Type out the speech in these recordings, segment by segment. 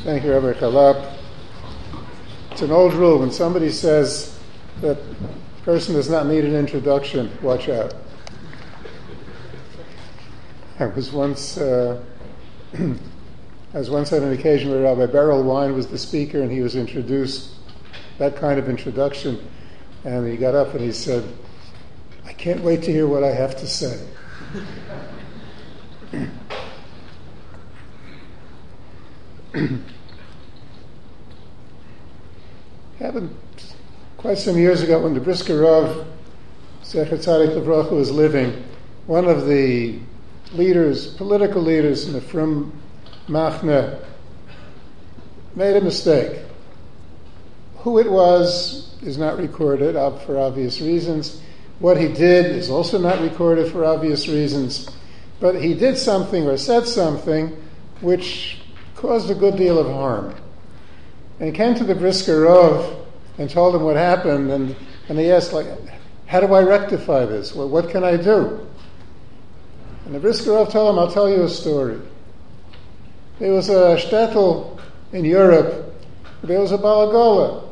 Thank you, Rabbi Chalap. It's an old rule. When somebody says that a person does not need an introduction, watch out. I was once at an occasion where Rabbi Beryl Wein was the speaker, and he was introduced, that kind of introduction, and he got up and he said, "I can't wait to hear what I have to say." Happened quite some years ago when the Brisker Rav, Zecher Tzadik Livracha, was living. One of the leaders, political leaders in the Frum Machne, made a mistake. Who it was is not recorded for obvious reasons. What he did is also not recorded for obvious reasons. But he did something or said something which caused a good deal of harm. And he came to the Brisker Rav and told him what happened, and he asked, how do I rectify this? Well, what can I do? And the Brisker Rav told him, I'll tell you a story. There was a shtetl in Europe. There was a Balagola.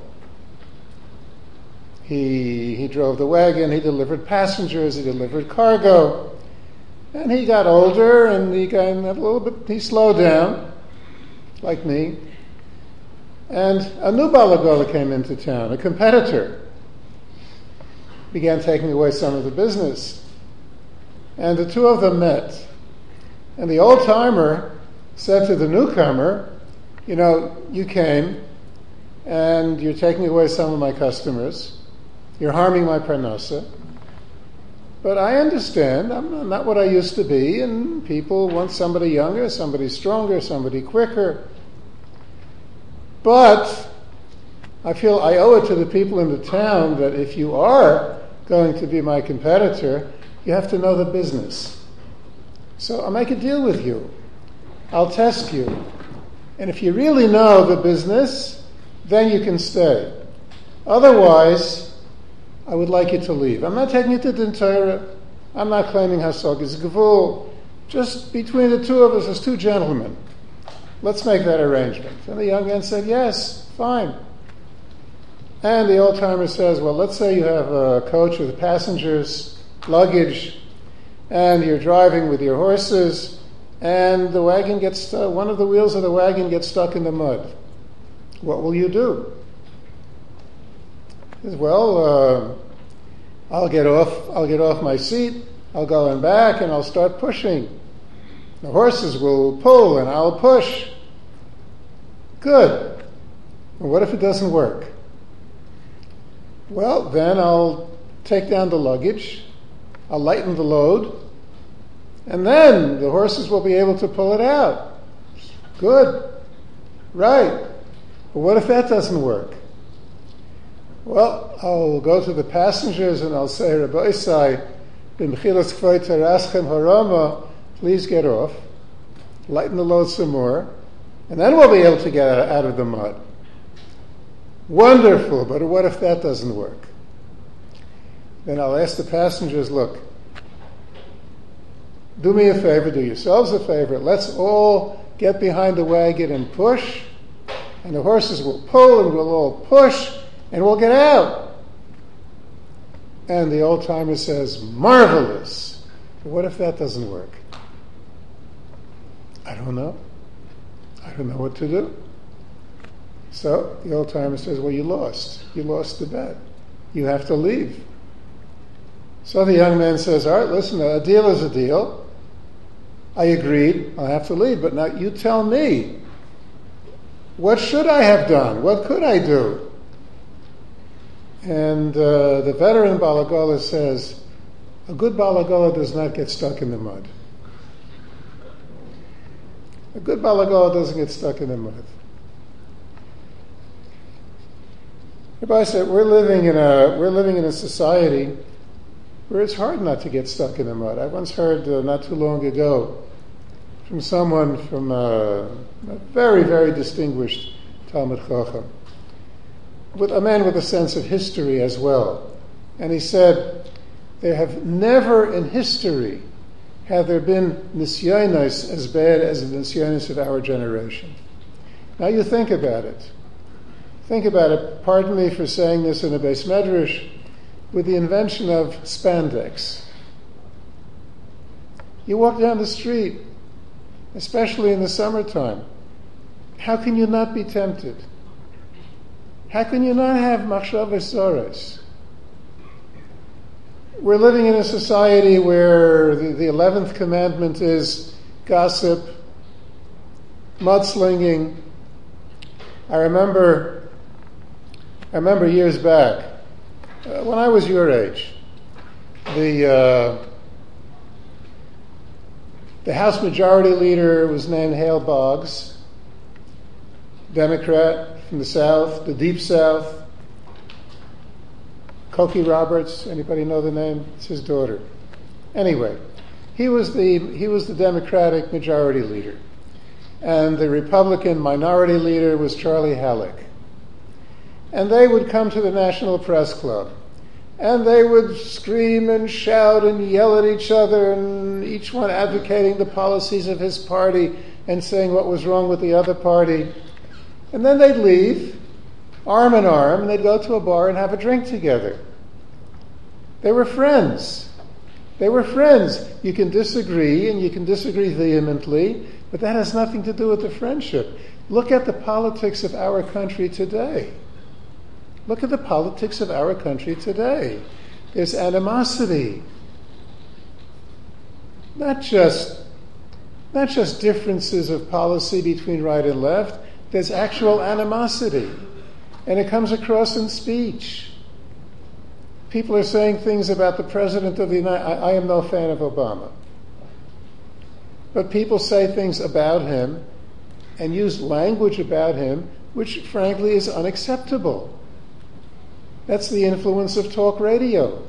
He drove the wagon, he delivered passengers, he delivered cargo. And he got older, and he slowed down, like me. And a new Balagola came into town, a competitor. Began taking away some of the business. And the two of them met. And the old-timer said to the newcomer, you came, and you're taking away some of my customers. You're harming my parnasa. But I understand, I'm not what I used to be, and people want somebody younger, somebody stronger, somebody quicker. But I feel I owe it to the people in the town that if you are going to be my competitor, you have to know the business. So I'll make a deal with you. I'll test you. And if you really know the business, then you can stay. Otherwise, I would like you to leave. I'm not taking you to Din Torah. I'm not claiming Hasogis Gevul. Just between the two of us as two gentlemen. Let's make that arrangement. And the young man said, yes, fine. And the old-timer says, well, let's say you have a coach with passengers, luggage, and you're driving with your horses, and the wagon gets one of the wheels of the wagon gets stuck in the mud. What will you do? He says, well, I'll get off my seat, I'll go in back, and I'll start pushing. The horses will pull, and I'll push. Good. Well, what if it doesn't work? Well, then I'll take down the luggage, I'll lighten the load, and then the horses will be able to pull it out. Good. Right. But what if that doesn't work? Well, I'll go to the passengers and I'll say, Rabbi Isai, b'mchilas k'vay teraschem harama, please get off, lighten the load some more, and then we'll be able to get out of the mud. Wonderful, but what if that doesn't work? Then I'll ask the passengers, look, do me a favor, do yourselves a favor, let's all get behind the wagon and push, and the horses will pull and we'll all push, and we'll get out. And the old-timer says, marvelous. But what if that doesn't work? I don't know. I don't know what to do. So the old-timer says, well, you lost. You lost the bet. You have to leave. So the young man says, all right, listen, a deal is a deal. I agreed. I'll have to leave. But now you tell me, what should I have done? What could I do? And the veteran Balagola says, a good Balagola does not get stuck in the mud. A good Balagola doesn't get stuck in the mud. Rabbi said, we're living in a society where it's hard not to get stuck in the mud. I once heard not too long ago from someone from a very, very distinguished Talmud Chacham, with a man with a sense of history as well. And he said, there have never in history have there been nisyonos as bad as the nisyonos of our generation. Now you think about it. Think about it. Pardon me for saying this in a Beis Medrash. With the invention of spandex, you walk down the street, especially in the summertime. How can you not be tempted? How can you not have machshavos zores? We're living in a society where the 11th commandment is gossip, mudslinging. I remember years back, when I was your age, the House Majority Leader was named Hale Boggs, Democrat from the South, the Deep South. Cokie Roberts, anybody know the name? It's his daughter. Anyway, he was the Democratic Majority Leader, and the Republican Minority Leader was Charlie Halleck. And they would come to the National Press Club, and they would scream and shout and yell at each other, and each one advocating the policies of his party and saying what was wrong with the other party. And then they'd leave, arm in arm, and they'd go to a bar and have a drink together. They were friends. They were friends. You can disagree, and you can disagree vehemently, but that has nothing to do with the friendship. Look at the politics of our country today. Look at the politics of our country today. There's animosity. Not just differences of policy between right and left. There's actual animosity. And it comes across in speech. People are saying things about the President of the United States. I am no fan of Obama. But people say things about him and use language about him which, frankly, is unacceptable. That's the influence of talk radio.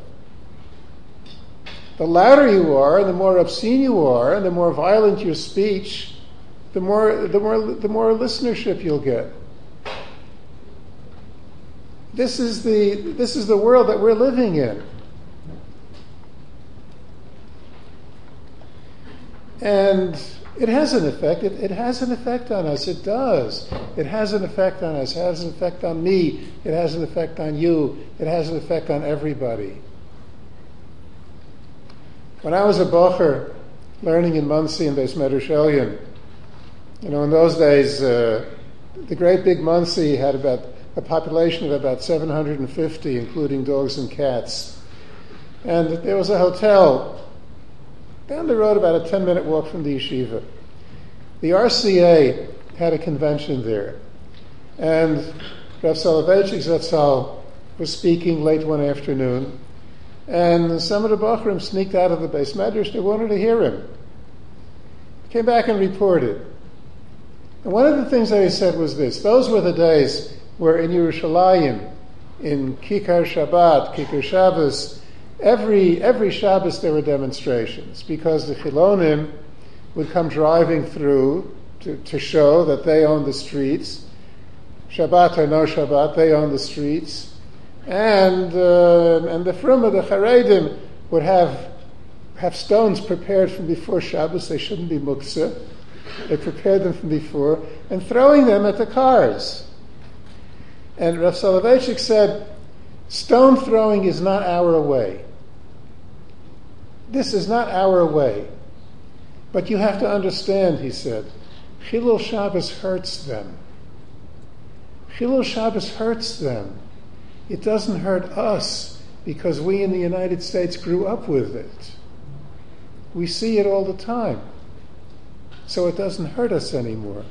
The louder you are, and the more obscene you are, and the more violent your speech, the more listenership you'll get. This is the world that we're living in. And it has an effect. It has an effect on us. It does. It has an effect on us. It has an effect on me. It has an effect on you. It has an effect on everybody. When I was a bocher learning in Monsey and Beis Medrash Elyon, in those days, the great big Monsey had about a population of about 750, including dogs and cats. And there was a hotel down the road, about a 10-minute walk from the yeshiva. The RCA had a convention there. And Rav Soloveitchik Zatzal was speaking late one afternoon, and some of the Bochurim sneaked out of the Beis Medrash. They wanted to hear him. Came back and reported. And one of the things that he said was this: those were the days where in Yerushalayim, in Kikar Shabbat, Kikar Shabbos, every Shabbos there were demonstrations, because the Chilonim would come driving through to show that they own the streets. Shabbat or no Shabbat, they own the streets. And the Fruma, the Charedim, would have stones prepared from before Shabbos. They shouldn't be muktzah. They prepared them from before, and throwing them at the cars. And Rav Soloveitchik said, stone throwing is not our way. This is not our way. But you have to understand, he said, Chilul Shabbos hurts them. Chilul Shabbos hurts them. It doesn't hurt us because we in the United States grew up with it. We see it all the time. So it doesn't hurt us anymore.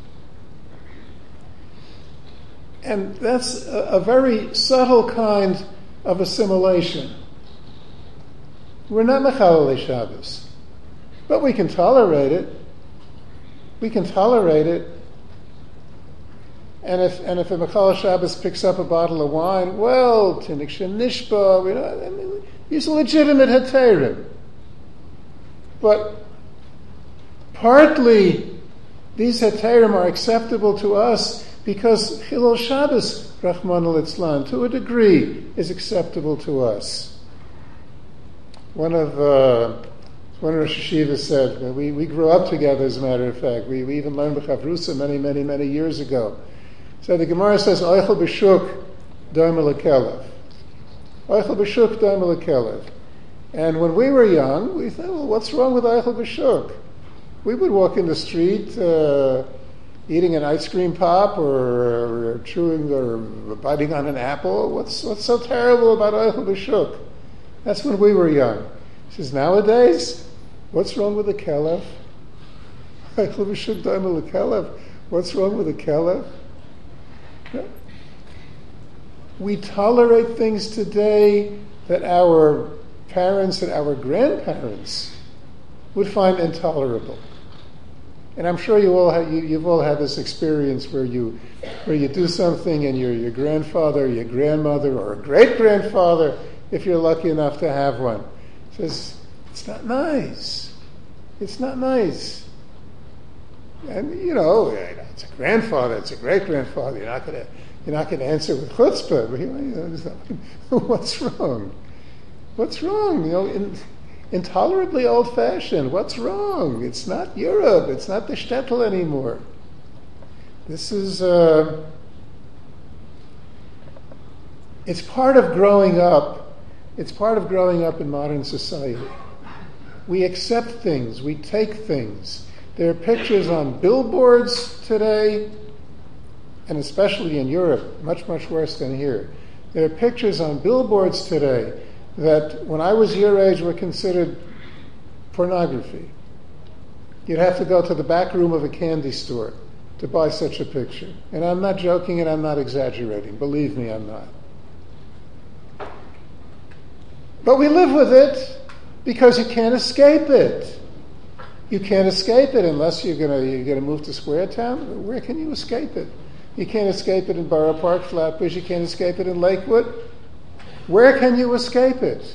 And that's a very subtle kind of assimilation. We're not Mechalelei Shabbos, but we can tolerate it. We can tolerate it. And if a Mechalel Shabbos picks up a bottle of wine, well, Tinnik Shenishba, these are legitimate heterim. But partly these heterim are acceptable to us because Chilul Shabbos, Rachmana litzlan, to a degree, is acceptable to us. One of One Rosh Hashiva said, we grew up together, as a matter of fact. We even learned B'chavrusa many years ago. So the Gemara says, Oichel b'shuk doimel lekelev. Oichel b'shuk doimel lekelev. And when we were young, we thought, well, what's wrong with Oichel b'shuk? We would walk in the street eating an ice cream pop or chewing or biting on an apple. What's so terrible about Oichel b'shuk? That's when we were young. He says, nowadays, what's wrong with the kelev? Oichel b'shuk doimel lekelev. What's wrong with the kelev? Yeah. We tolerate things today that our parents and our grandparents would find intolerable. And I'm sure you've all had this experience where you do something and your grandfather, your grandmother, or great-grandfather, if you're lucky enough to have one, says, it's not nice. It's not nice. And, it's a grandfather, it's a great-grandfather. You're not going to answer with chutzpah. What's wrong? What's wrong? Intolerably old-fashioned. What's wrong? It's not Europe. It's not the shtetl anymore. This is, it's part of growing up. It's part of growing up in modern society. We accept things. We take things. There are pictures on billboards today, and especially in Europe, much worse than here. There are pictures on billboards today that when I was your age were considered pornography. You'd have to go to the back room of a candy store to buy such a picture. And I'm not joking and I'm not exaggerating. Believe me, I'm not. But we live with it because you can't escape it. You can't escape it unless you're gonna move to Square Town. Where can you escape it? You can't escape it in Borough Park, Flatbush. You can't escape it in Lakewood. Where can you escape it?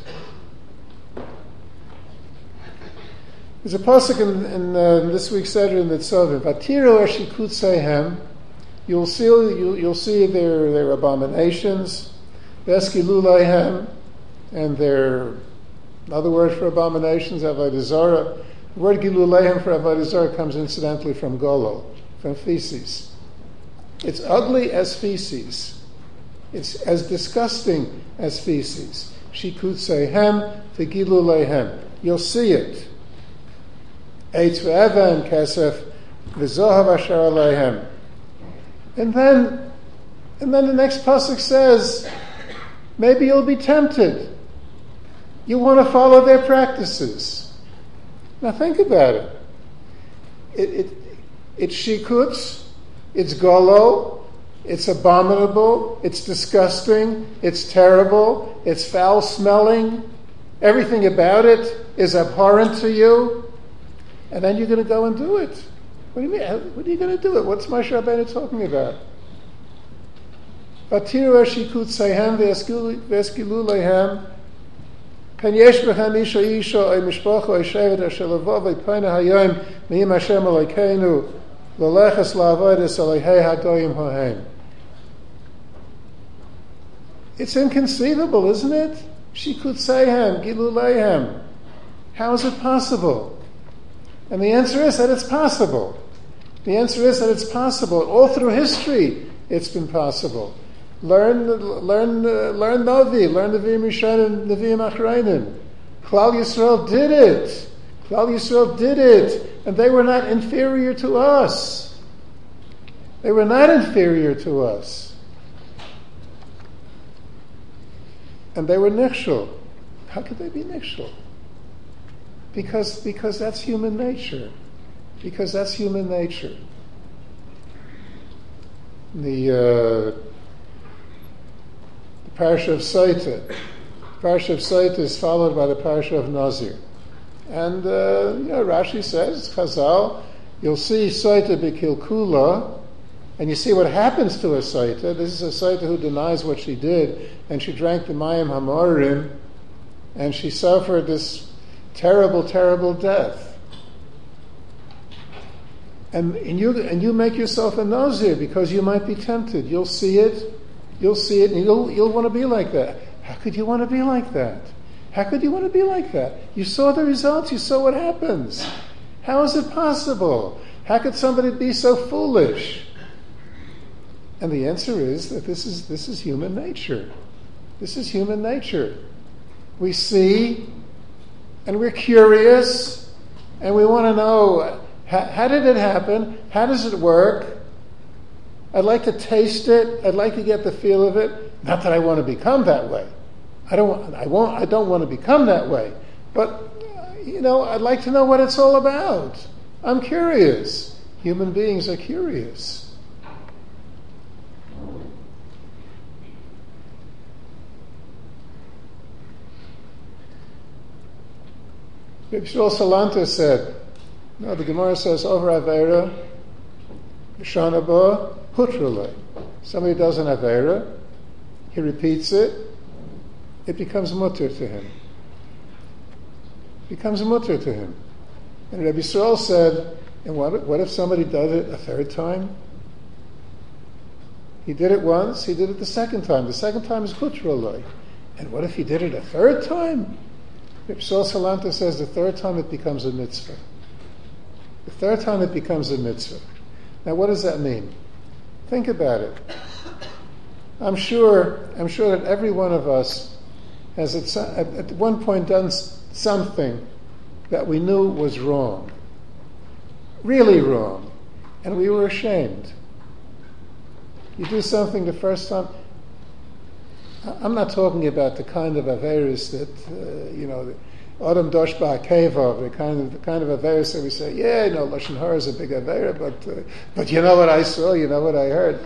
There's a pasuk in this week's Seder in Nitzavim. Vatiru eshikutzeihem. You'll see their abominations. Veskiluleihem, and their another word for abominations, avodah zarah. The word giluleihem for avodah zarah comes incidentally from golol, from feces. It's ugly as feces. It's as disgusting as feces. Shikutzeihem v'giluleihem. You'll see it. Eitz ve'eva and kesef v'zohav asher aleihem. And then the next pasuk says, maybe you'll be tempted. You want to follow their practices. Now think about it. It's shikutz. It's golo. It's abominable, it's disgusting, it's terrible, it's foul-smelling. Everything about it is abhorrent to you. And then you're going to go and do it. What do you mean? What are you going to do it? What's Moshe Rabbeinu talking about? Vatiru eshikutzeihem ve'eskiluleihem pen yesh bechem isha oy mishpacha oy shevet asher levov v'ypeina hayom mi'im Hashem Elokeinu l'leches la'avodas Elohei hagoyim hohem. It's inconceivable, isn't it? Shikutzeihem, giluleihem. How is it possible? And the answer is that it's possible. The answer is that it's possible. All through history, it's been possible. Learn Navi, learn Nevi'im Rishon and Nevi'im Achreinim. Klal Yisrael did it. Klal Yisrael did it. And they were not inferior to us. They were not inferior to us. And they were nichshul. How could they be nichshul? Because that's human nature. Because that's human nature. The Parsha of Saita. Parsha of Saita is followed by the Parsha of Nazir. And Rashi says, Chazal, you'll see Saita b'kilkula, and you see what happens to a Saita. This is a Saita who denies what she did, and she drank the Mayim Hamorim, and she suffered this terrible, terrible death. And you make yourself a Nazir because you might be tempted. You'll see it, and you'll want to be like that. How could you want to be like that? How could you want to be like that? You saw the results. You saw what happens. How is it possible? How could somebody be so foolish? And the answer is that this is human nature. This is human nature. We see, and we're curious, and we want to know, how did it happen? How does it work? I'd like to taste it. I'd like to get the feel of it. Not that I want to become that way. I don't want to become that way. But, I'd like to know what it's all about. I'm curious. Human beings are curious. Rabbi Shmuel Salanter said, the Gemara says, over Aveira, Shana Ba, Hutrale. Somebody does an Aveira, he repeats it, it becomes mutter to him. It becomes mutter to him. And Rabbi Yisrael said, and what if somebody does it a third time? He did it once, he did it the second time. The second time is Hutrale. And what if he did it a third time? Rabbi Yisrael Salanter says the third time it becomes a mitzvah. The third time it becomes a mitzvah. Now what does that mean? Think about it. I'm sure that every one of us has at one point done something that we knew was wrong. Really wrong. And we were ashamed. You do something the first time. I'm not talking about the kind of averis that, Adam Dosh Ba'akeva, the kind of averis that we say, Lashon Hara is a big avera, but you know what I saw, you know what I heard.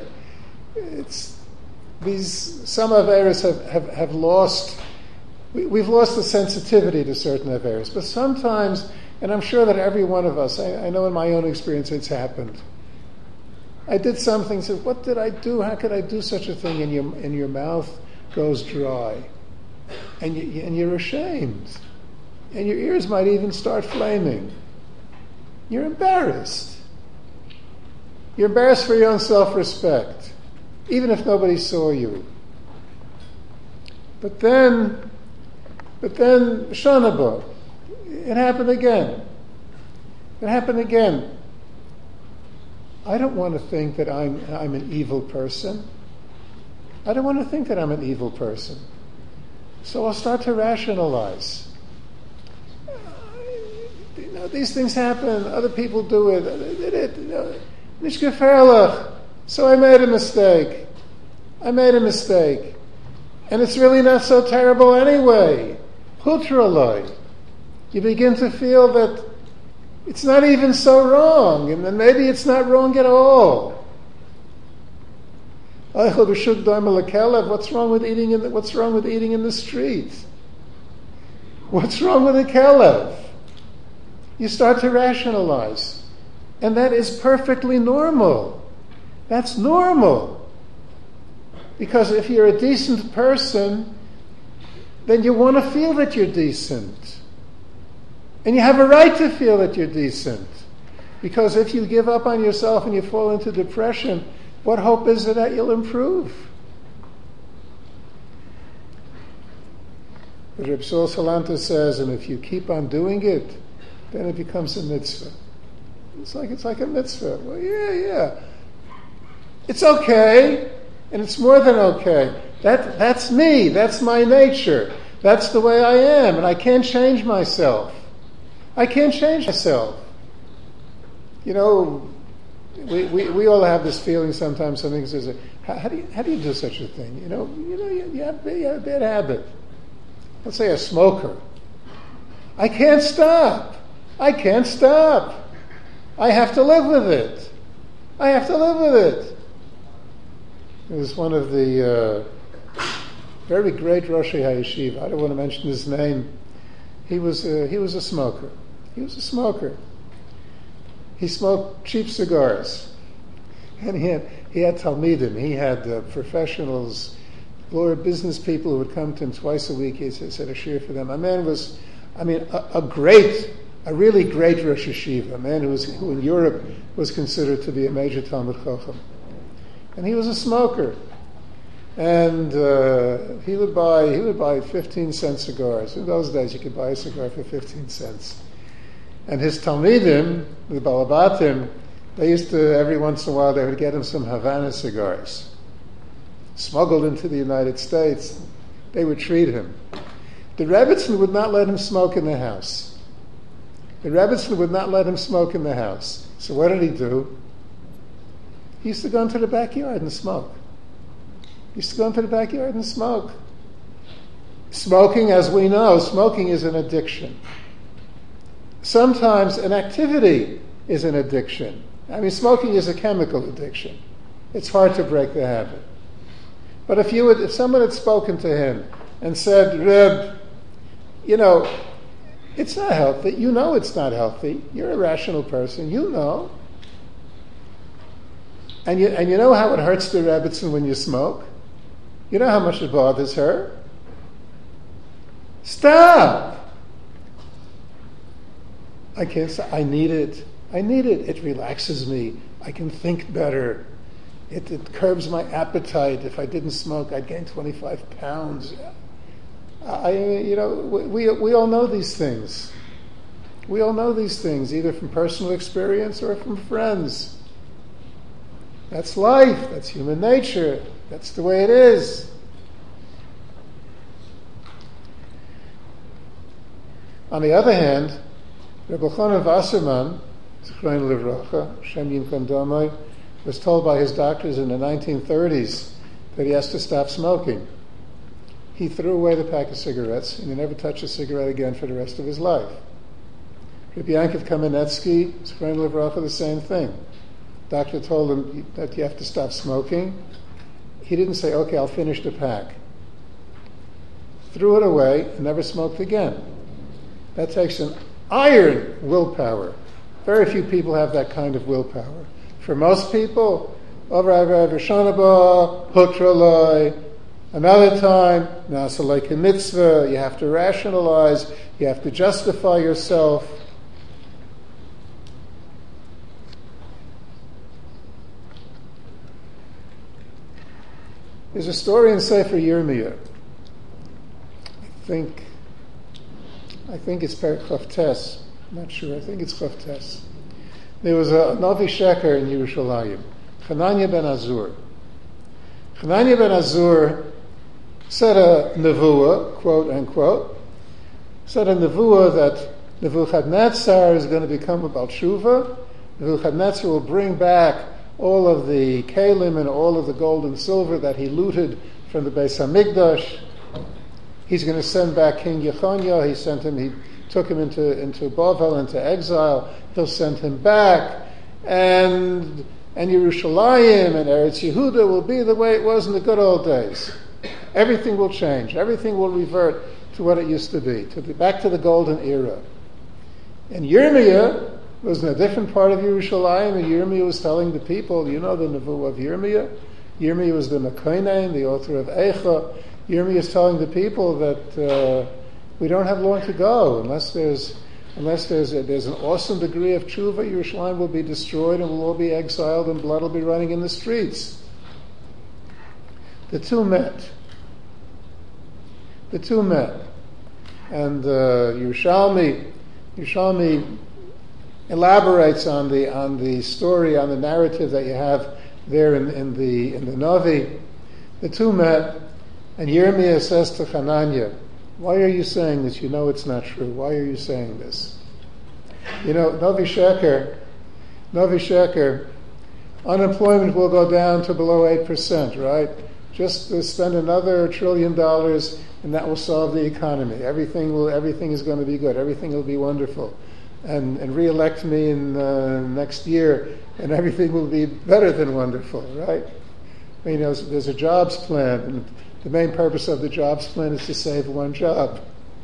Some averis have lost, we've lost the sensitivity to certain averis, but sometimes, and I'm sure that every one of us, I know in my own experience it's happened. I did something, said, what did I do? How could I do such a thing? And your mouth goes dry. And you're ashamed. And your ears might even start flaming. You're embarrassed. You're embarrassed for your own self-respect, even if nobody saw you. But then, Shanaba, it happened again. It happened again. I don't want to think that I'm an evil person. I don't want to think that I'm an evil person. So I'll start to rationalize. These things happen. Other people do it. They did it. Nicht gefährlich. So I made a mistake. And it's really not so terrible anyway. Hutraloi. You begin to feel that it's not even so wrong, and then maybe it's not wrong at all. What's wrong with eating in the street? What's wrong with a kelev? You start to rationalize. And that is perfectly normal. That's normal. Because if you're a decent person, then you want to feel that you're decent. And you have a right to feel that you're decent. Because if you give up on yourself and you fall into depression, what hope is there that you'll improve? But Reb Shmuel Salanter says, and if you keep on doing it, then it becomes a mitzvah. It's like a mitzvah. Well, yeah. It's okay, and it's more than okay. That's me. That's my nature. That's the way I am, and I can't change myself. We all have this feeling sometimes. Something says, "How do you do such a thing?" You have a bad habit. Let's say a smoker. I can't stop. I have to live with it. It was one of the very great Rosh HaYeshiva. I don't want to mention his name. He was a smoker. He smoked cheap cigars, and he had talmidim. He had professionals, lawyer business people who would come to him twice a week. He said a shir for them. A man was, a really great Rosh Hashiva, a man who in Europe was considered to be a major Talmud Chacham, and he was a smoker. And he would buy 15-cent cigars. In those days, you could buy a cigar for 15 cents. And his Talmidim, the Balabatim, they used to, every once in a while, they would get him some Havana cigars. Smuggled into the United States. They would treat him. The Rebbitzin would not let him smoke in the house. The Rebbitzin would not let him smoke in the house. So what did he do? He used to go into the backyard and smoke. Smoking, as we know, smoking is an addiction. Sometimes an activity is an addiction. I mean, smoking is a chemical addiction. It's hard to break the habit. But if someone had spoken to him and said, Reb, it's not healthy. You know it's not healthy. You're a rational person. You know. And you know how it hurts the Rebbitzin when you smoke? You know how much it bothers her? Stop! I can't say, I need it. It relaxes me. I can think better. It curbs my appetite. If I didn't smoke, I'd gain 25 pounds. We all know these things. We all know these things, either from personal experience or from friends. That's life. That's human nature. That's the way it is. On the other hand, Rebbe Elchanan Wasserman, Zichrono Livracha, Shem Yimkom Damai, was told by his doctors in the 1930s that he has to stop smoking. He threw away the pack of cigarettes and he never touched a cigarette again for the rest of his life. Rabbi Yankov Kamenetsky, Zichrono Livracha, the same thing. Doctor told him that you have to stop smoking. He didn't say, okay, I'll finish the pack. Threw it away and never smoked again. That takes an iron willpower. Very few people have that kind of willpower. For most people, another time, nasalei mitzvah, you have to rationalize, you have to justify yourself. There's a story in Sefer Yirmiyah. I think it's Perek Chaf Tes. I'm not sure. I think it's Chaf Tes. There was a Navi Sheker in Yerushalayim, Hananya ben Azur. Hananya ben Azur said a nevuah, quote unquote, said a nevuah that Nebuchadnezzar is going to become a Baal Tshuva. Nebuchadnezzar will bring back all of the kalim and all of the gold and silver that he looted from the Beis Hamikdash. He's going to send back King Yechonia. He took him into Bavel, into exile. He'll send him back, and Yerushalayim and Eretz Yehuda will be the way it was in the good old days. Everything will change. Everything will revert to what it used to be, back to the golden era. And Yirmiyah was in a different part of Yerushalayim, and Yirmiyah was telling the people, you know the Nevuah of Yirmiyah? Yirmiyah was the Mekoinen, the author of Eicha. Yirmiyah is telling the people that we don't have long to go unless there's an awesome degree of tshuva. Yerushalayim will be destroyed and we'll all be exiled and blood will be running in the streets. The two met. And Yerushalmi elaborates on the story, on the narrative that you have there in the Navi. The two met, and Yirmiyah says to Hananya, why are you saying this? You know it's not true. Why are you saying this? You know, Navi Sheker, unemployment will go down to below 8%, right? Just spend another $1 trillion and that will solve the economy. Everything is going to be good. Everything will be wonderful. And re-elect me in next year and everything will be better than wonderful, right? I mean, there's a jobs plan, and the main purpose of the jobs plan is to save one job.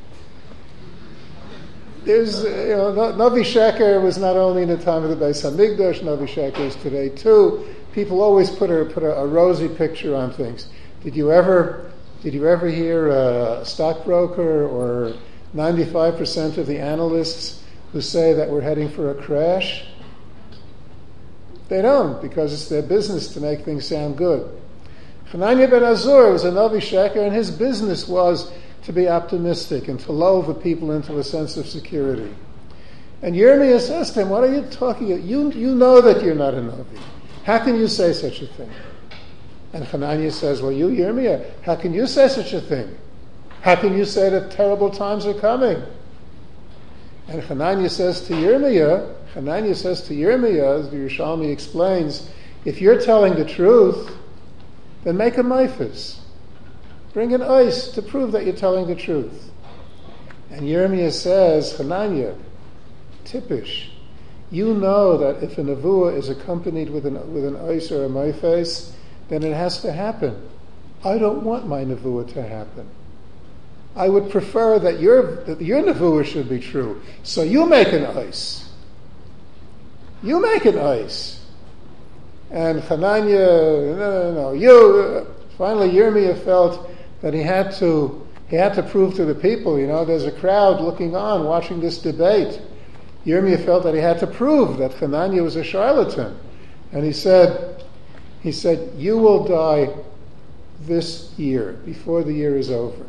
There's, Navi Sheker was not only in the time of the Beis Hamikdash, Navi Sheker is today too. People always put a rosy picture on things. Did you ever hear a stockbroker or 95% of the analysts who say that we're heading for a crash? They don't, because it's their business to make things sound good. Hananiah ben Azur was a Navi Sheker, and his business was to be optimistic and to lull the people into a sense of security. And Yirmiyah says to him, what are you talking about? You know that you're not a Navi. How can you say such a thing? And Hananiah says, well, you, Yirmiyah, how can you say such a thing? How can you say that terrible times are coming? And Hananiah says to Yirmiyah, as the Yerushalmi explains, if you're telling the truth, then make a maifis. Bring an ice to prove that you're telling the truth. And Yirmiyah says, Hananiah, Tippish, you know that if a nevuah is accompanied with an ice or a maifis, then it has to happen. I don't want my nevuah to happen. I would prefer that your nevuah should be true. So you make an ice. You make an ice. And Hananiah, no. Finally, Yirmiyah felt that he had to prove to the people, there's a crowd looking on, watching this debate. Yirmiyah felt that he had to prove that Hananiah was a charlatan. And he said, you will die this year, before the year is over.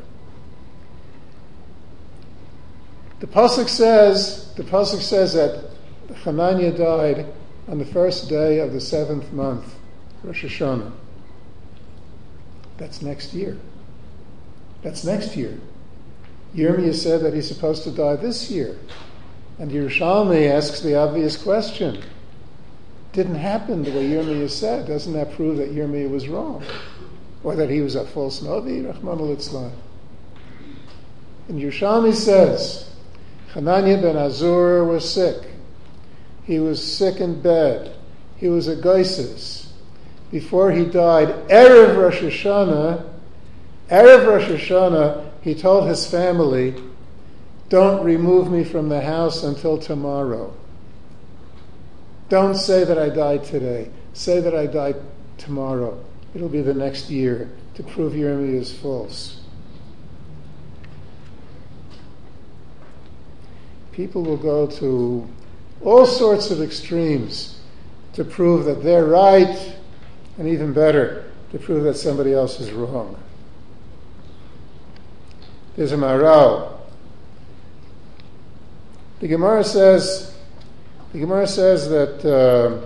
The pasuk says that Hananiah died on the first day of the 7th month, Rosh Hashanah. That's next year. Yirmiyah said that he's supposed to die this year. And Yerushalmi asks the obvious question. Didn't happen the way Yirmiyah said. Doesn't that prove that Yirmiyah was wrong? Or that he was a false Navi? Rahman al-Itzlan. And Yerushalmi says, Hananiah ben Azur was sick. He was sick in bed. He was a geisus. Before he died, Erev Rosh Hashanah, he told his family, don't remove me from the house until tomorrow. Don't say that I died today. Say that I died tomorrow. It'll be the next year to prove Yirmiyah is false. People will go to all sorts of extremes to prove that they're right, and even better, to prove that somebody else is wrong. There's a Maharal. The Gemara says that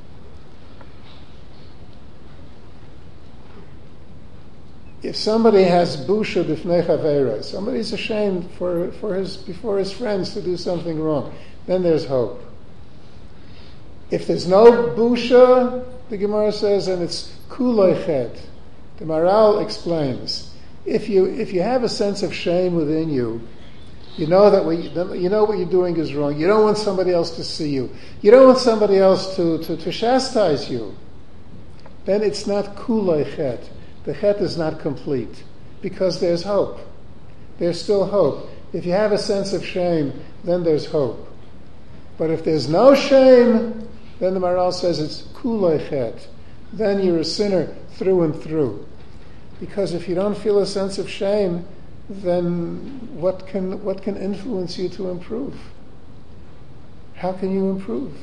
if somebody has busha b'fnei chaveira, somebody's ashamed before his friends to do something wrong, then there's hope. If there's no busha, the Gemara says, and it's kuloi chet. The Maharal explains, if you have a sense of shame within you, you know what you're doing is wrong. You don't want somebody else to see you. You don't want somebody else to chastise you. Then it's not kuloi chet. The chet is not complete because there's hope. There's still hope. If you have a sense of shame, then there's hope. But if there's no shame, then the Maharal says it's kuloi chet. Then you're a sinner through and through. Because if you don't feel a sense of shame, then what can influence you to improve? How can you improve?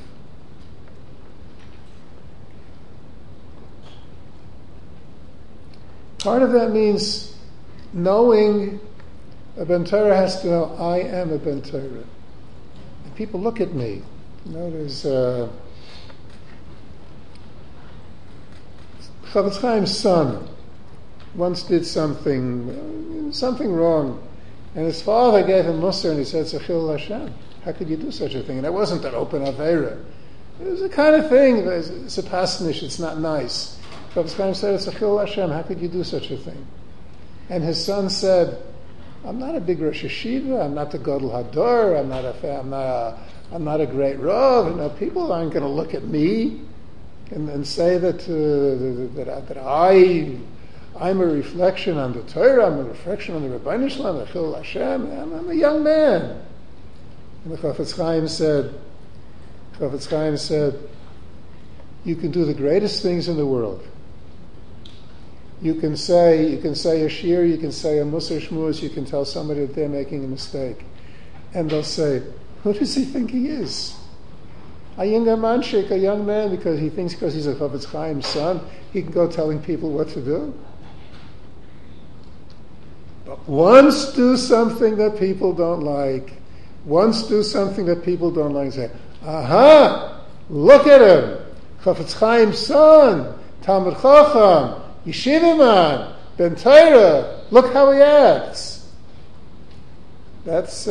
Part of that means knowing a Ben Torah has to know, I am a Ben Torah. And people look at me. There's Chavetz Chaim's son once did something wrong, and his father gave him mussar, and he said, Zechil Hashem, how could you do such a thing? And it wasn't an open Aveira. It was a kind of thing, it's a pasnish, it's not nice. Chavetz Chaim said, Zechil Hashem, how could you do such a thing? And his son said, I'm not a big Rosh Hashiva, I'm not the Gadol Hador, I'm not a great Rav, people aren't going to look at me and say that I'm a reflection on the Torah, I'm a reflection on the Rebbeinu Shalom, the Chil Hashem, I'm a young man. And the Chavetz Chaim said, you can do the greatest things in the world. You can say a shir, you can say a musar shmuz, you can tell somebody that they're making a mistake. And they'll say, who does he think he is? A younger manshik, a young man, because he thinks because he's a Chofetz Chaim's son, he can go telling people what to do. But once do something that people don't like, say, aha, look at him, Chofetz Chaim's son, Talmud Chacham, Yeshiva man, Ben Torah, look how he acts. That's,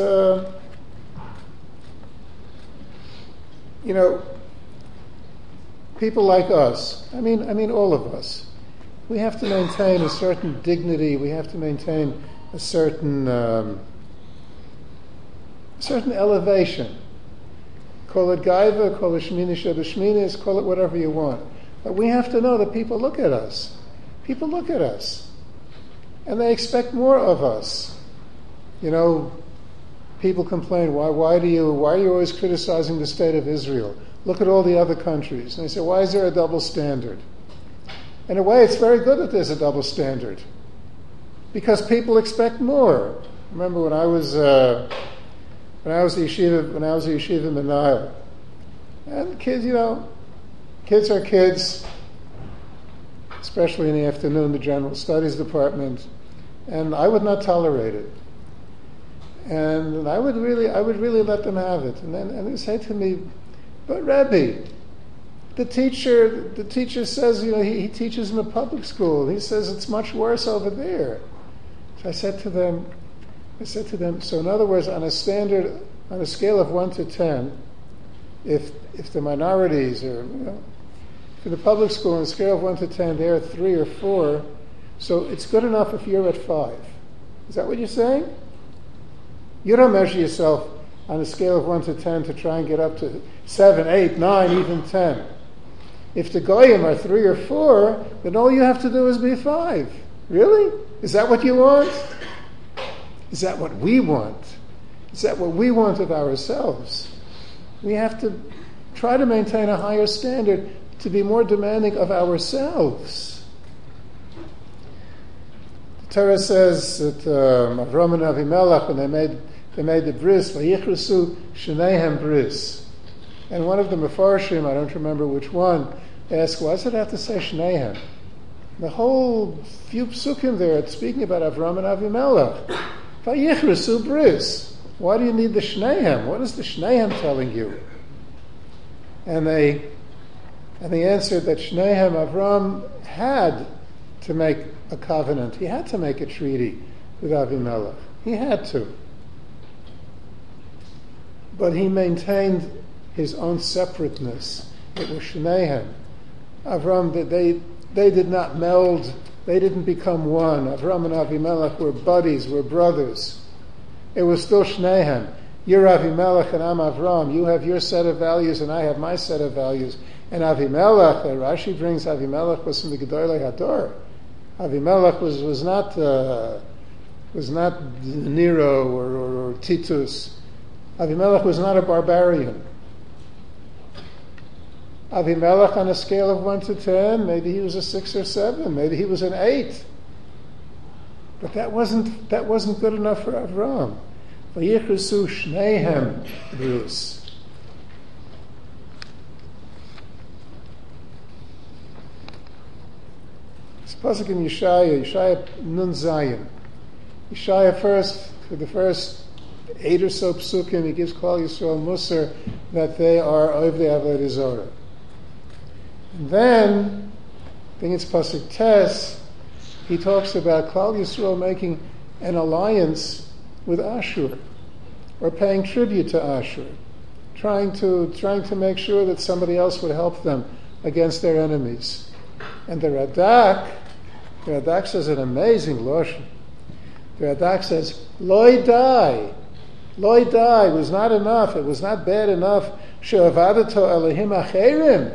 people like us, I mean all of us, we have to maintain a certain dignity, we have to maintain a certain elevation. Call it gaiva, call it shminish shminis, call it whatever you want. But we have to know that people look at us. People look at us. And they expect more of us. People complain, why are you always criticizing the state of Israel? Look at all the other countries. And they say, why is there a double standard? In a way, it's very good that there's a double standard. Because people expect more. Remember when I was a yeshiva in the Nile, and kids are kids, especially in the afternoon, the general studies department, and I would not tolerate it. And I would really let them have it. And they say to me, but Rebbe, the teacher says, he teaches in a public school. He says it's much worse over there. So I said to them, so in other words, on a scale of 1 to 10, if the minorities are, for the public school on a scale of 1 to 10, they're at 3 or 4, so it's good enough if you're at 5. Is that what you're saying? You don't measure yourself on a scale of 1 to 10 to try and get up to 7, 8, 9, even 10. If the Goyim are 3 or 4, then all you have to do is be 5. Really? Is that what you want? Is that what we want? Is that what we want of ourselves? We have to try to maintain a higher standard to be more demanding of ourselves. The Torah says that Avram and Avimelech, when they made the bris, vayichrusu shneihem bris. And one of the Mefarshim, I don't remember which one, asked, why does it have to say shneihem? The whole few psukim there, it's speaking about Avram and Avimelech. Vayichrusu bris. Why do you need the shneihem? What is the shneihem telling you? And they answered that Shneihem, Avram, had to make a covenant. He had to make a treaty with Avimelech. He had to. But he maintained his own separateness. It was Shneihem. Avram, they did not meld. They didn't become one. Avram and Avimelech were buddies, were brothers. It was still Shneihem. You're Avimelech and I'm Avram. You have your set of values and I have my set of values. And Avimelech, Rashi brings, Avimelech was from the Gedolei Hador. Avimelech was not Nero or Titus. Avimelech was not a barbarian. Avimelech, on a scale of 1 to 10, maybe he was a 6 or 7, maybe he was an 8. But that wasn't good enough for Avram. Vayichrusu shneihem bris. It's pasuk in Yeshaya Nun Zayin. Yeshaya for the first 8 or so psukim, he gives Klal Yisrael Musar that they are Ovdei Avodah Zorah. And then, I think it's pasuk Tes, he talks about Klal Yisrael making an alliance with Ashur, or paying tribute to Ashur, trying to make sure that somebody else would help them against their enemies. And the Radak says an amazing lashon. The Radak says, "Loi dai was not enough. It was not bad enough. She'avadato Elohim acherim.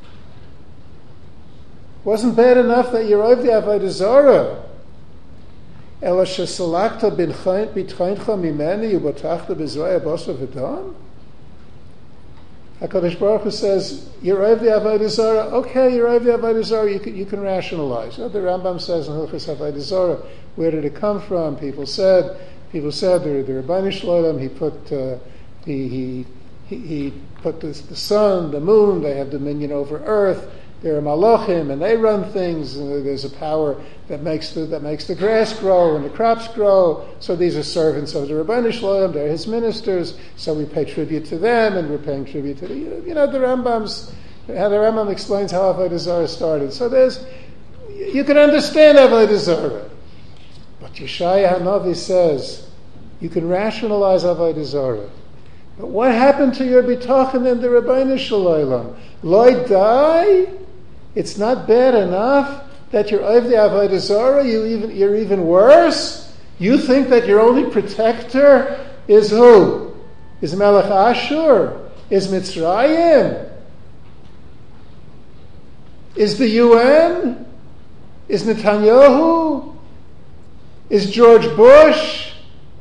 Wasn't bad enough that you're over the Avodah Zarah. Ela shesalakta b'tchaincha mimeni u'batachta b'zoya b'osa v'dam." HaKadosh Baruch Hu says, you're over the Avodah Zarah. Okay, you're over the Avodah Zarah. You can rationalize. The Rambam says in Hilchos Avodah Zarah, where did it come from? People said the Rebbeinu Shalom, he he put the sun, the moon, they have dominion over earth. There are malachim, and they run things. And there's a power that makes the grass grow and the crops grow. So these are servants of the Ribbono Shel Olam. They're his ministers. So we pay tribute to them, and we're paying tribute to the Rambam explains how Avodah Zarah started. So you can understand Avodah Zarah, but Yeshaya Hanavi says you can rationalize Avodah Zarah. But what happened to your bitachon in the Ribbono Shel Olam? Loi dai. It's not bad enough that you're over the Avodah Zarah. You're even worse. You think that your only protector is who? Is Melech Ashur? Is Mitzrayim? Is the UN? Is Netanyahu? Is George Bush?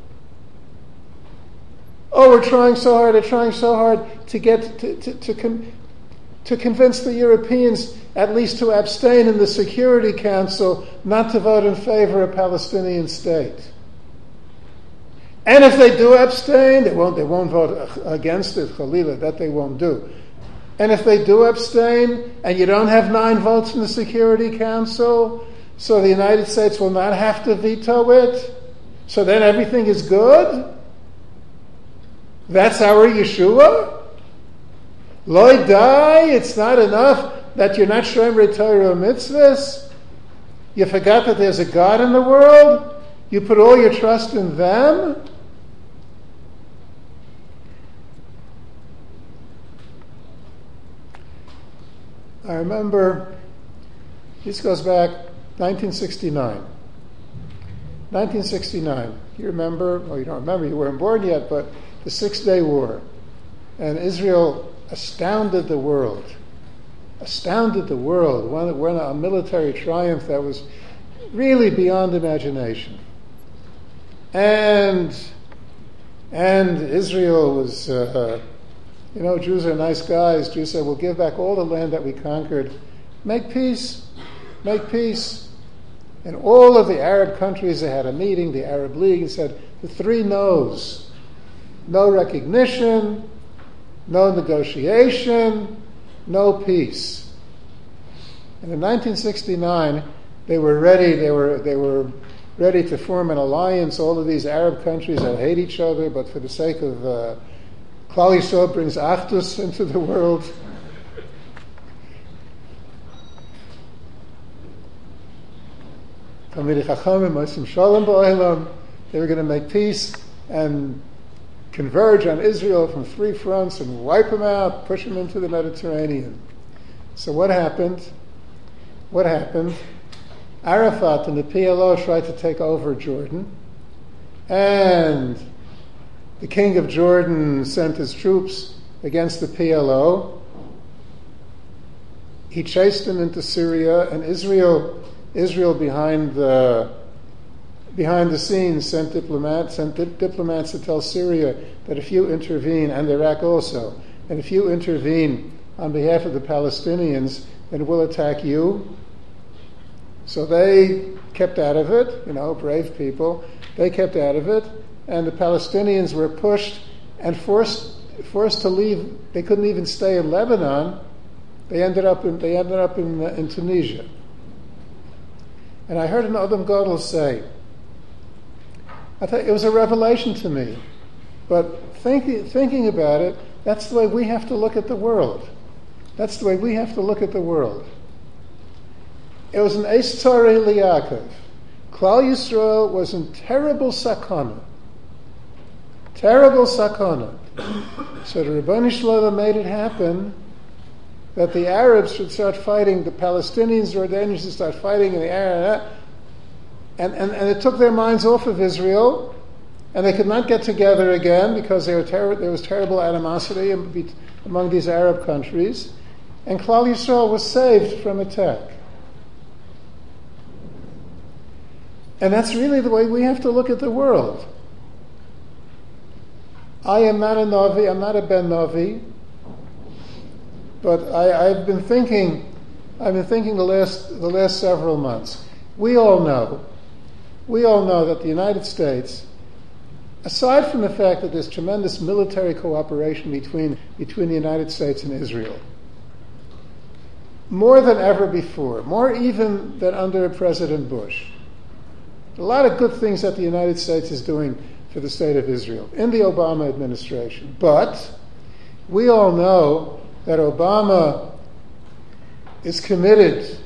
Oh, they're trying so hard to get to convince the Europeans at least to abstain in the Security Council, not to vote in favor of a Palestinian state. And if they do abstain, they won't vote against it, Khalila, that they won't do. And if they do abstain, and you don't have 9 votes in the Security Council, so the United States will not have to veto it, so then everything is good? That's our Yeshua? Loi dai, it's not enough that you're not Shomer Torah mitzvahs. You forgot that there's a God in the world. You put all your trust in them. I remember, this goes back 1969. 1969. You remember, well, you don't remember, you weren't born yet, but the 6-Day War. And Israel astounded the world. Won a military triumph that was really beyond imagination. And Israel was, Jews are nice guys. Jews said, we'll give back all the land that we conquered. Make peace. And all of the Arab countries, they had a meeting, the Arab League, and said, the 3 no's. No recognition, no negotiation, no peace. And in 1969, they were ready to form an alliance. All of these Arab countries that hate each other, but for the sake of Klal Yisrael brings Achdus into the world. They were going to make peace and converge on Israel from 3 fronts and wipe them out, push them into the Mediterranean. So what happened? Arafat and the PLO tried to take over Jordan, and the king of Jordan sent his troops against the PLO. He chased them into Syria, and Israel behind the scenes sent diplomats to tell Syria that if you intervene, and Iraq also, and if you intervene on behalf of the Palestinians, then we'll attack you. So they kept out of it, brave people. They kept out of it, and the Palestinians were pushed and forced to leave. They couldn't even stay in Lebanon. They ended up in Tunisia. And I heard an Adam Gadol say, I thought it was a revelation to me. But thinking about it, that's the way we have to look at the world. It was an Eis Tzarei Liyaakov. Klal Yisrael was in terrible sakana. So the Ribbono Shel Olam made it happen that the Arabs should start fighting, the Palestinians, Jordanians should start fighting, and the Arabs, and it took their minds off of Israel, and they could not get together again because there was terrible animosity among these Arab countries, and Klal Yisrael was saved from attack. And that's really the way we have to look at the world. I am not a Navi, I'm not a Ben Navi, but I've been thinking the last several months. We all know that the United States aside from the fact that there's tremendous military cooperation between the United States and Israel, more than ever before, more even than under President Bush, a lot of good things that the United States is doing for the state of Israel in the Obama administration. But we all know that Obama is committed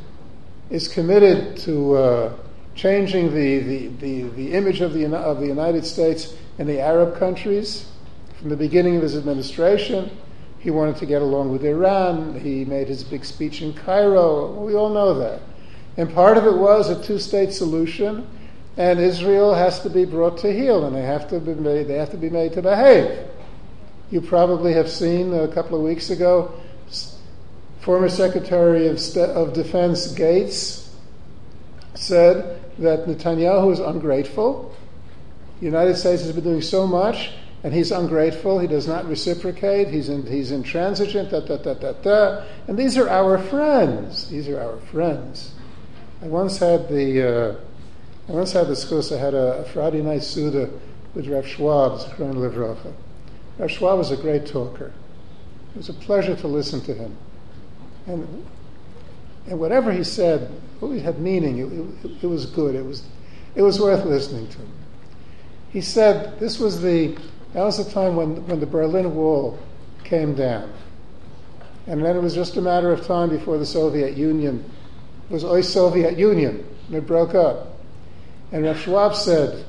to changing the image of the United States in the Arab countries. From the beginning of his administration, he wanted to get along with Iran. He made his big speech in Cairo. We all know that. And part of it was a two-state solution, and Israel has to be brought to heel, and they have to be made to behave. You probably have seen a couple of weeks ago, former Secretary of Defense Gates said that Netanyahu is ungrateful. The United States has been doing so much, and he's ungrateful. He does not reciprocate. He's intransigent. And these are our friends. These are our friends. I once had the schus. I had a Friday night Suda with Rav Schwab, Zichron Livrocha. Rav Schwab was a great talker. It was a pleasure to listen to him. And whatever he said always had meaning. It was good. It was worth listening to. He said that was the time when the Berlin Wall came down. And then it was just a matter of time before the Soviet Union was a Soviet Union, and it broke up. And Rav Schwab said,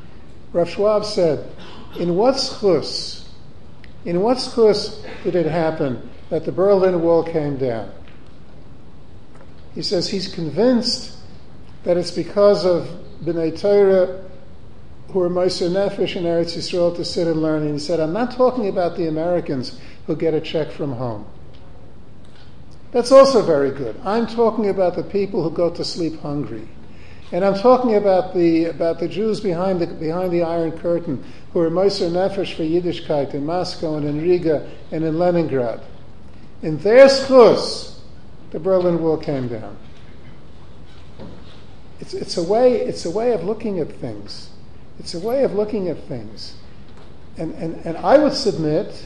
in what schus did it happen that the Berlin Wall came down? He says he's convinced that it's because of B'nai Torah who are Moser Nefesh in Eretz Yisrael to sit and learn. And he said, I'm not talking about the Americans who get a check from home. That's also very good. I'm talking about the people who go to sleep hungry. And I'm talking about the Jews behind the Iron Curtain who are Moser Nefesh for Yiddishkeit in Moscow and in Riga and in Leningrad. In their schus, the Berlin Wall came down. It's a way of looking at things. It's a way of looking at things. And I would submit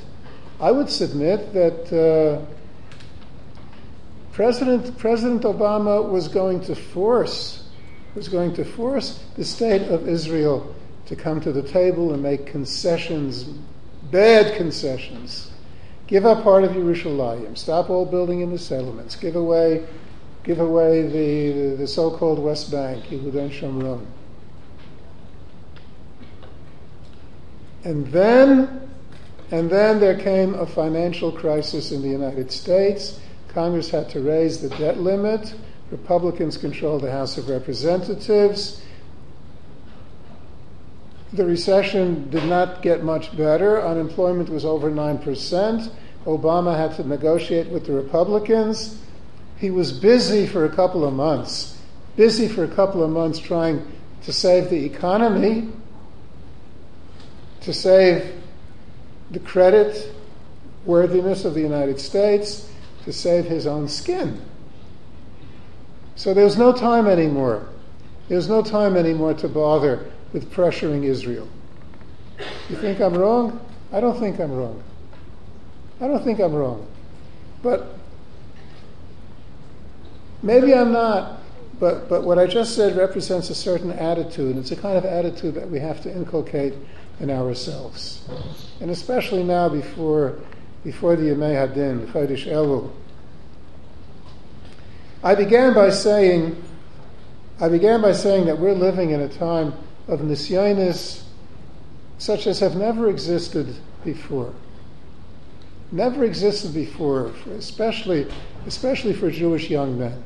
that President Obama was going to force the state of Israel to come to the table and make concessions, bad concessions. Give up part of Yerushalayim. Stop all building in the settlements. Give away the so-called West Bank, Yehuda and Shomron. And then there came a financial crisis in the United States. Congress had to raise the debt limit. Republicans controlled the House of Representatives. The recession did not get much better. Unemployment was over 9%. Obama had to negotiate with the Republicans. He was busy for a couple of months trying to save the economy, to save the credit worthiness of the United States, to save his own skin. So there's no time anymore. There's no time anymore to bother with pressuring Israel. You think I'm wrong? I don't think I'm wrong. But maybe I'm not. But what I just said represents a certain attitude. It's a kind of attitude that we have to inculcate in ourselves. And especially now before the Yemei Hadin, Chodesh Elul. I began by saying that we're living in a time of nisyonis such as have never existed before. Never existed before, especially for Jewish young men.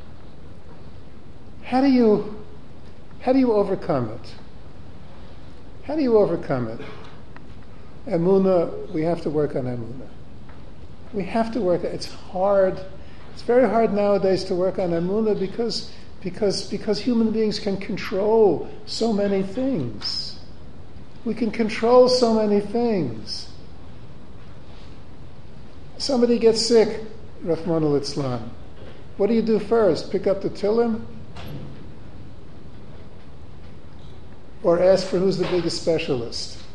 How do you overcome it? How do you overcome it? Emunah, we have to work on emunah. We have to work. It's hard. It's very hard nowadays to work on emunah because human beings can control so many things. We can control so many things. Somebody gets sick, Rahman al-Islam. What do you do first? Pick up the Tillim? Or ask for who's the biggest specialist?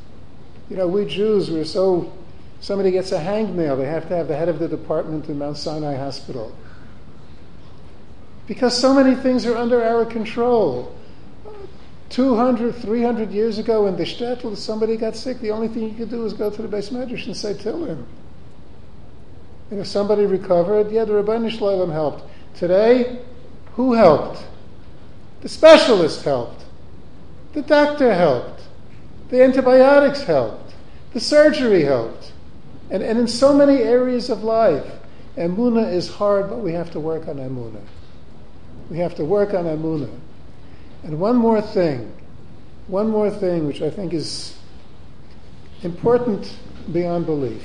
We Jews, somebody gets a hangnail, they have to have the head of the department in Mount Sinai Hospital. Because so many things are under our control. 200, 300 years ago in the shtetl, somebody got sick, the only thing you could do was go to the Beis Medrash and say Tehillim. And if somebody recovered, the Rabbeinu Shloim helped. Today, who helped? The specialist helped. The doctor helped. The antibiotics helped. The surgery helped. And in so many areas of life, Emunah is hard, but we have to work on Emunah. We have to work on Emunah. And one more thing which I think is important beyond belief.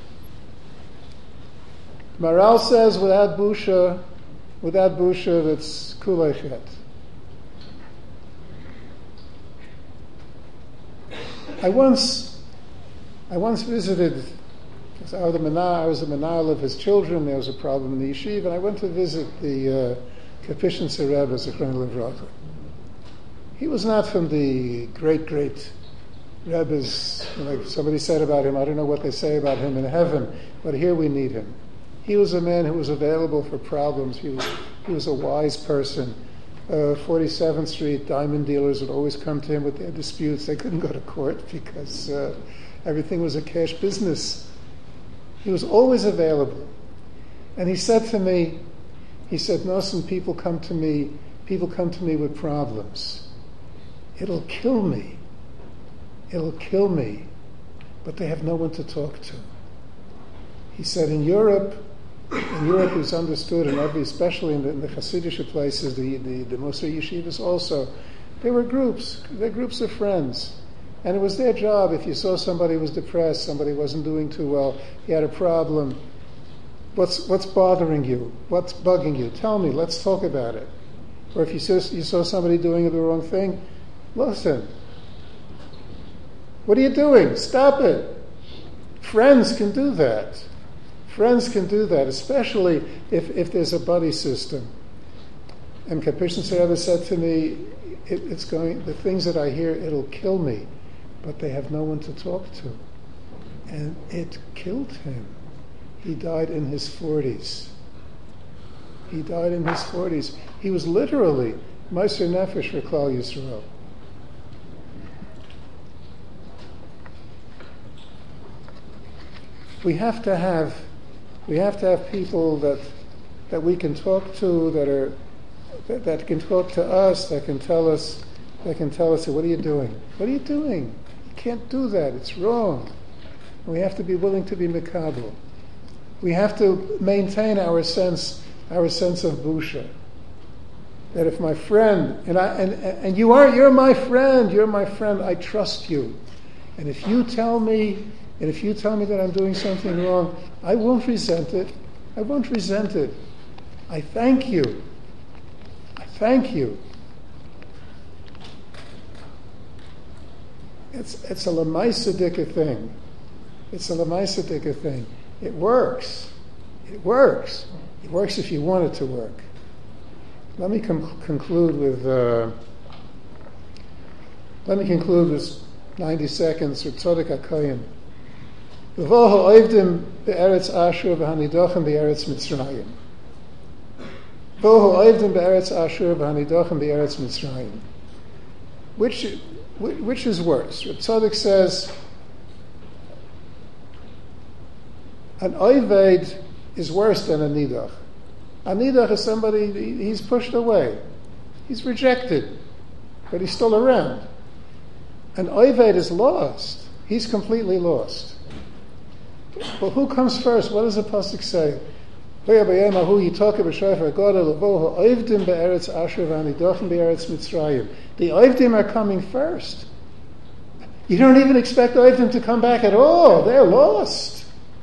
Maral says without busha, that's kulei chet. I once visited, because I was a menahel of his children, there was a problem in the yeshiva, and I went to visit the Kapishnitzeh Rebbe, Zichrono Livracha. He was not from the great Rebbes. Somebody said about him, I don't know what they say about him in heaven, but here we need him. He was a man who was available for problems. He was a wise person. 47th Street diamond dealers would always come to him with their disputes. They couldn't go to court because everything was a cash business. He was always available. And he said to me, Nosson, people come to me with problems. It'll kill me, but they have no one to talk to. He said in Europe it was understood, especially in the Hasidic places, the Musar yeshivas also, there were groups of friends. And it was their job, if you saw somebody was depressed, somebody wasn't doing too well, he had a problem, what's bothering you? What's bugging you? Tell me, let's talk about it. Or if you saw somebody doing the wrong thing, listen. What are you doing? Stop it. Friends can do that. Especially if there's a buddy system. And Kapishnitzeh Rebbe said to me, the things that I hear, it'll kill me, but they have no one to talk to. And it killed him. He died in his 40s. He was literally Meiser Nefesh for Klal Yisrael. We have to have people that we can talk to, that can talk to us, that can tell us, what are you doing? What are you doing? You can't do that. It's wrong. And we have to be willing to be mekabel. We have to maintain our sense of busha. That if my friend and you're my friend, I trust you. And if you tell me that I'm doing something wrong, I won't resent it. I thank you. It's a lemaisa dika thing. It works. It works if you want it to work. Let me conclude with 90 seconds or Tzaddik HaKoyin. V'vohu oivdim be'eretz Ashur v'hanidochem be'eretz Mitzrayim. V'vohu oivdim be'eretz Ashur v'hanidochem be'eretz Mitzrayim. Which is worse? Reb Tzaddik says an oived is worse than a nidach. A nidach is somebody, he's pushed away. He's rejected, but he's still around. An oived is lost. He's completely lost. Well, who comes first? What does the pasuk say? The oivdim are coming first. You don't even expect oivdim to come back at all. They're lost.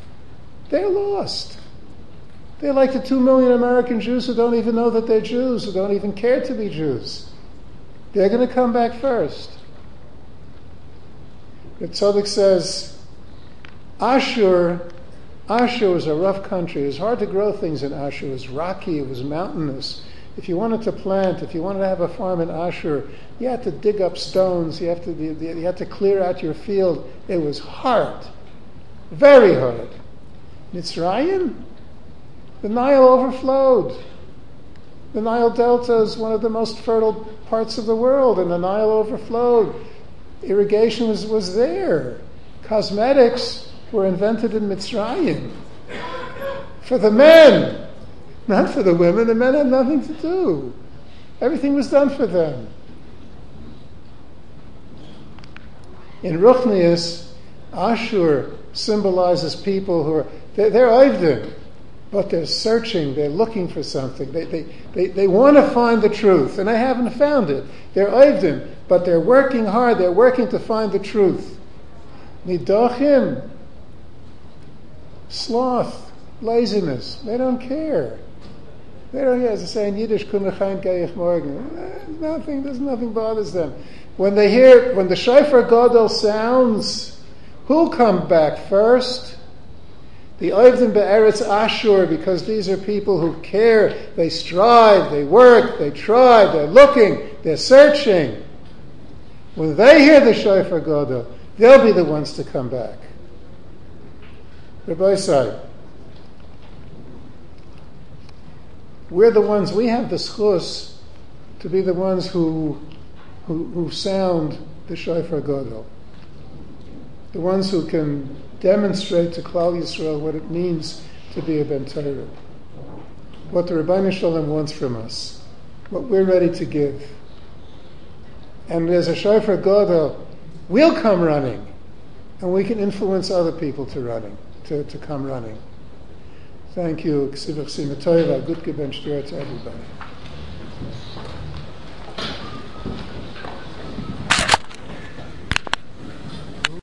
They're like the 2 million American Jews who don't even know that they're Jews, who don't even care to be Jews. They're going to come back first. Reb Tzaddik says, Ashur was a rough country. It was hard to grow things in Ashur. It was rocky, it was mountainous. If you wanted to plant, if you wanted to have a farm in Ashur, you had to dig up stones, you had to clear out your field. It was hard, very hard. Mitzrayim, the Nile overflowed. The Nile Delta is one of the most fertile parts of the world, and the Nile overflowed. Irrigation was there. Cosmetics were invented in Mitzrayim. For the men, not for the women. The men had nothing to do. Everything was done for them. In Ruchnius, Ashur symbolizes people who are, they're Oivdim, but they're searching, they're looking for something. They want to find the truth, and they haven't found it. They're Oivdim, but they're working hard, they're working to find the truth. Nidachim, sloth, laziness, they don't care. They don't care. As I say in Yiddish, Kunnechain Geich Morgen. Nothing bothers them. When the Shofar Gadol sounds, who'll come back first? The Oivdim Be'eretz Ashur, because these are people who care, they strive, they work, they try, they're looking, they're searching. When they hear the Shofar Gadol, they'll be the ones to come back. Rabbi Isai, we're the ones, we have the schus to be the ones who sound the Shofar Gadol. The ones who can demonstrate to Klal Yisrael what it means to be a Ben Torah. What the Rebbeinu Shalom wants from us. What we're ready to give. And as a Shofar Gadol, we'll come running. And we can influence other people to come running. Thank you. Ksivach Simatoiva. Good Geben Shtir to everybody.